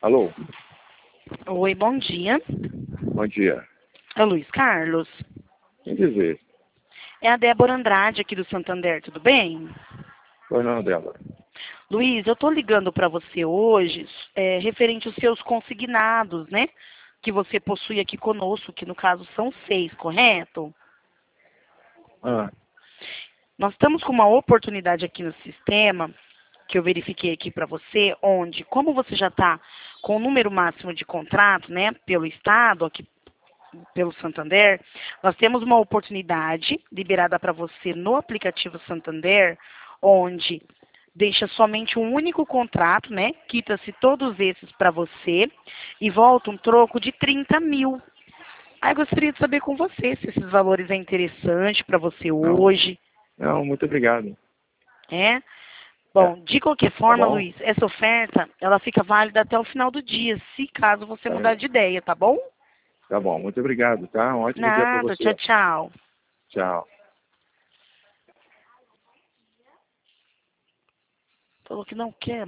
Alô, Oi, bom dia. bom dia. É o Luiz Carlos. Quem dizer? É a Débora Andrade aqui do Santander, tudo bem? Pois não, Débora. Luiz, eu tô ligando para você hoje referente aos seus consignados, né? Que você possui aqui conosco, que no caso são 6, correto? Ah, Nós estamos com uma oportunidade aqui no sistema, que eu verifiquei aqui para você, onde, como você já está com o número máximo de contrato, né, pelo Estado, aqui pelo Santander, nós temos uma oportunidade liberada para você no aplicativo Santander, onde deixa somente um único contrato, né? Quita-se todos esses para você e volta um troco de 30 mil. Aí eu gostaria de saber com você se esses valores é interessante para você não, hoje, não, muito obrigado. né? É, Bom, de qualquer tá forma, bom? Luiz, essa oferta, ela fica válida até o final do dia, se caso você mudar de ideia, tá bom? Tá bom, muito obrigado, tá? Um ótimo dia para Nada, tchau, você. tchau. Tchau. Falou que não quer.